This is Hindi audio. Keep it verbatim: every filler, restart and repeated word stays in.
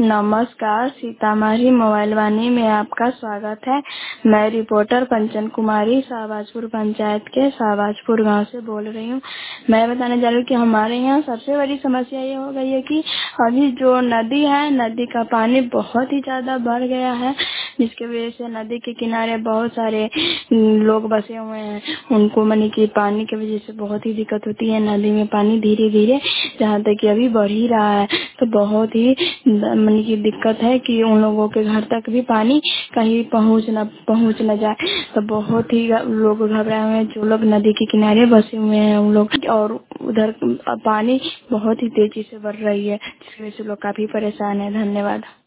नमस्कार, सीतामढ़ी मोबाइल वाणी में आपका स्वागत है। मैं रिपोर्टर कंचन कुमारी शाहबाजपुर पंचायत के शाहबाजपुर गांव से बोल रही हूं। मैं बताने जा रही हूँ कि हमारे यहाँ सबसे बड़ी समस्या ये हो गई है कि अभी जो नदी है, नदी का पानी बहुत ही ज्यादा बढ़ गया है, जिसकी वजह से नदी के किनारे बहुत सारे लोग बसे हुए हैं। उनको मनी की पानी की वजह से बहुत ही दिक्कत होती है। नदी में पानी धीरे धीरे जहाँ तक कि अभी बढ़ ही रहा है, तो बहुत ही मनी की दिक्कत है कि उन लोगों के घर तक भी पानी कहीं पहुँच न पहुँच न जाए। तो बहुत ही लोग घबराए हुए हैं, जो लोग नदी के किनारे बसे हुए हैं उन लोग। और उधर पानी बहुत ही तेजी से बढ़ रही है, जिसकी वजह से लोग काफी परेशान है। धन्यवाद।